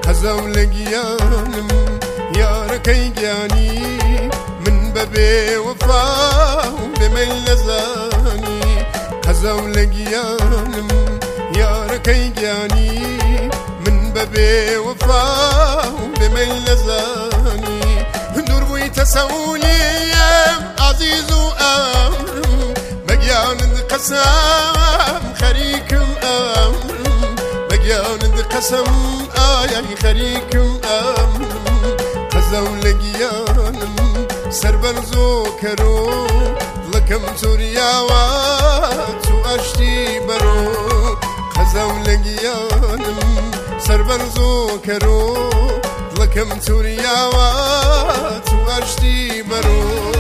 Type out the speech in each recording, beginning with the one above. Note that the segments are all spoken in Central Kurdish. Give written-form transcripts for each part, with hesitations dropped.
قەزەو لە گیانم یارەکەی گیانی من بەبێ وەفا و بێمەی نەزانی قەزەو لە گیانم یارەکەی گیانی من بەبێ وەفا و بێمەی نەزانی دوور بوویتە سەولیم عەزیز و ئەمرم بەگیانت قەسەم خەریکم ئەمرم بەگیانت قەسەم ئایای خەریکم ئەمرم قەزەو لە گیانم سەربەرز و کەرۆ دڵەکەم چۆریاوە تو ئەشتی بەرۆ قەزەو لە گیانم سەربەرز و کەرۆ دڵەکەم چۆریاوە تو ئەشتی بەرۆ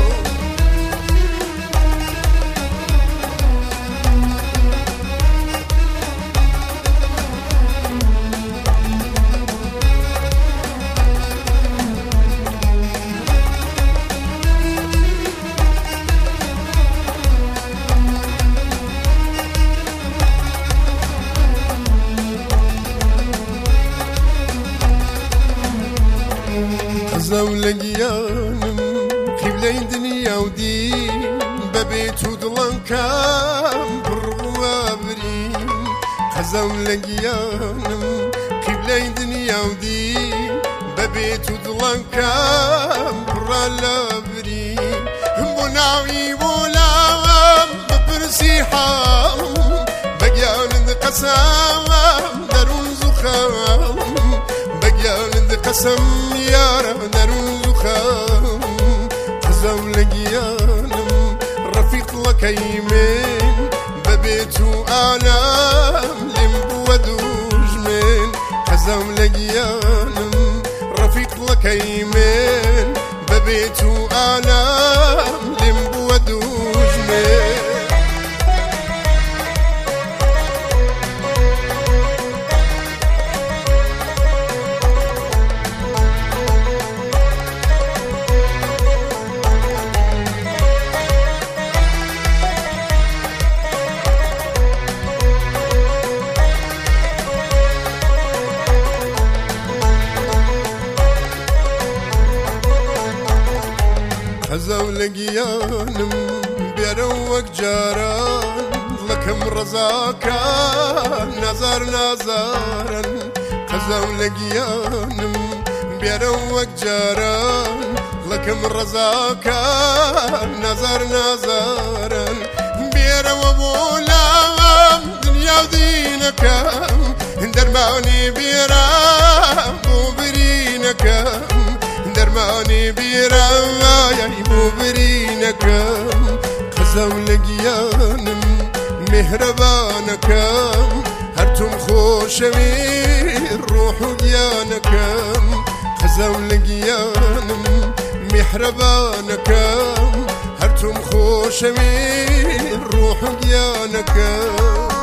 قەزەو لە گیانم قیبلەی دنیا و دین بەبێت و دڵەکەم بڕوە برین قەزەو لە گیانم قیبلەی دنیا و دین بەبێت و دڵەکەم بڕە لە برین بۆ ناوی وەڵام بپرسی حاڵم بەگیانت قەسەم دەروون زوخەم بەگیانت قەسەم یارە دەروون زوخەم قەزەو لە گیانم ڕەفیقڵەکەی من بەبێت و ئالام لێم بووە دوژمن قەزەو لە گیانم ڕەفیقڵەکەی من بەبێت و ئالام لێم بووە دوژمن قەزەو لە گیانم بێرە وەک جاران دڵەکەم ڕەزاکە نازار نازارن قەزەو لە گیانم بێرە وەک جاران دڵەکەم ڕەزاکە نازار نازارن بێرەوە بۆ لاوام دنیا و دینەکەم دەرمانی بێرە بۆ برینەکەم دەرمانی بیرە یاری بۆ برینەکەم قەزەو لە گیانم میهرەبانەکەم هەرتوم خۆشەوی ڕۆح و گیانەکەم قەزەو لە گیانم میهرەبانەکەم هەرتوم خۆشەوی ڕۆح و گیانەکەم